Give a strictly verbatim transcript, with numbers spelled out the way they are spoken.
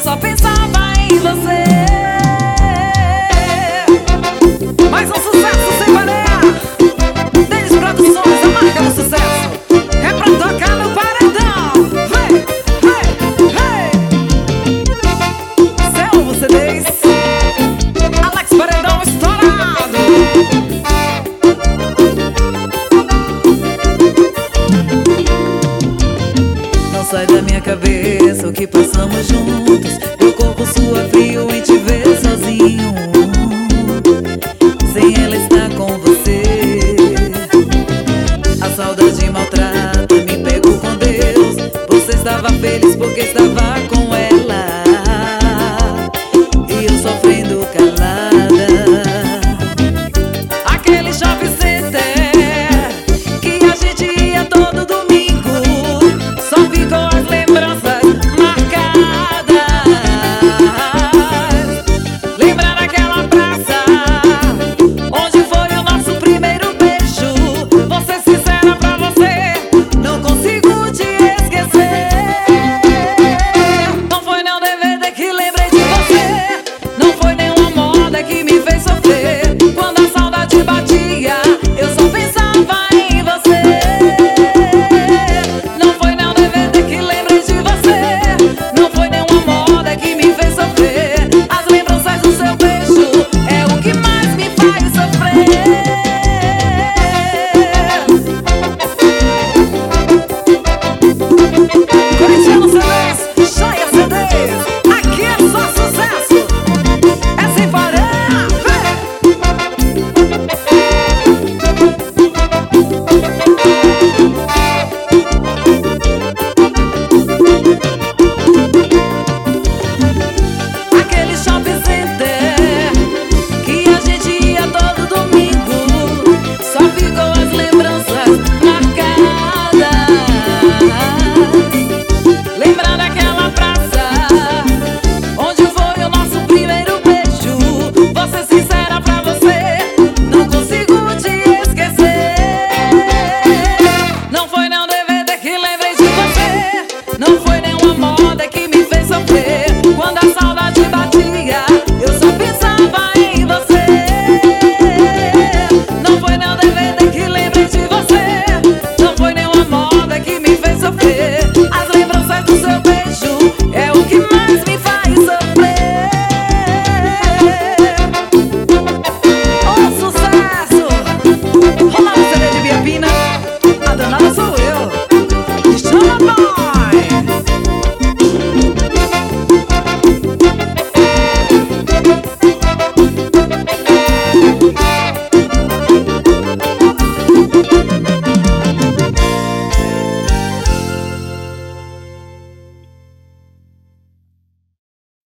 só pensava em você. Mais um sucesso sem parar. Denis Produções, a marca do sucesso. É pra tocar no paredão. Vem, vem, vem. Selvo C Ds, Alex Paredão estourado. Não sai da minha cabeça o que passamos juntos.